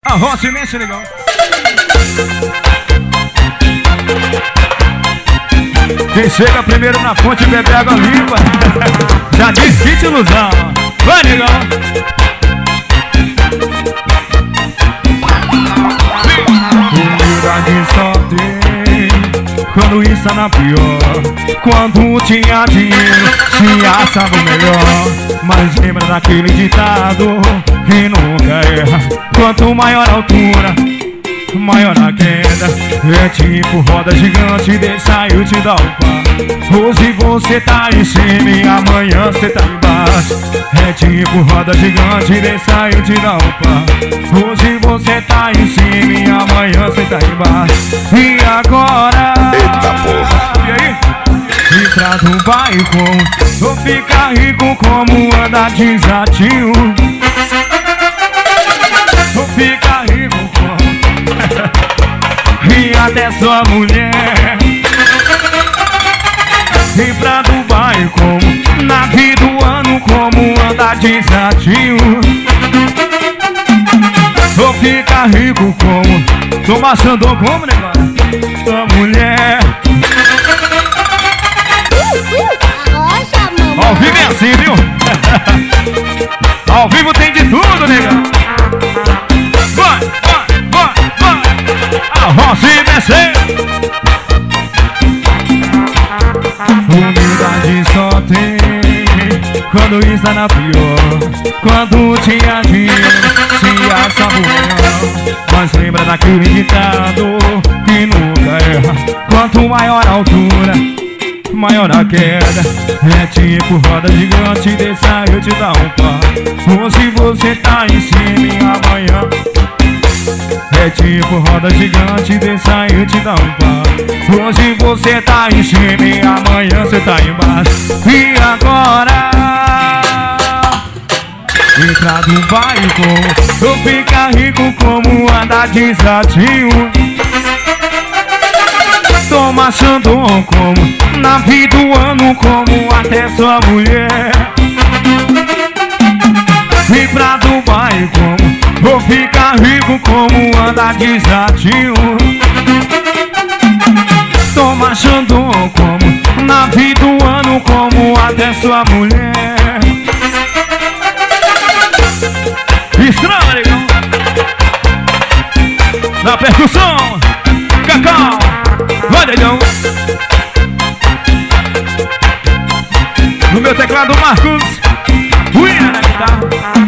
Arroz imenso, negão. Quem chega primeiro na fonte bebe água limpa. Já disse que te ilusão. Vai, negão. Humildade só tem quando está na pior. Quando tinha dinheiro, se achava o melhor. Mas lembra daquele ditado que nunca erra. Quanto maior a altura, maior a queda. É tipo roda gigante, deixa eu te dar um par. Hoje você tá em cima e amanhã você tá embaixo. É tipo roda gigante, deixa eu te dar um par. Hoje você tá em cima e amanhã você tá embaixo. E agora? Eita porra! E aí? Entrar no bairro, vou ficar rico como andar de jatinho. Vou ficar rico como e até sua mulher. Ir pra Dubai como navio do ano, como andar de jatinho. Vou ficar rico como tomar Xandão como negócio. Sua mulher. Ao vivo é assim, viu? Ao vivo tem de tudo, negão. Vai, vai, vai, vai. Arroz e descer. Humildade só tem quando está na pior. Quando tinha dinheiro, se achava o melhor. Mas lembra daquele ditado que nunca erra. Quanto maior a altura, maior a queda. É tipo roda gigante, deixa eu te dar um par. Hoje você tá em cima e amanhã. É tipo roda gigante, deixa eu te dar um par. Hoje você tá em cima e amanhã você tá embaixo. E agora? Entrar no bairro, vou ficar rico como andar de jatinho. Toma Xandão como navio do ano, como até sua mulher. Vim pra Dubai como vou ficar rico como andar de jatinho. Toma Xandão como navio do ano, como até sua mulher. Estrada, negão. Na percussão, Cacau. Vai, negão. No meu teclado, Marcos. Uia na guitarra.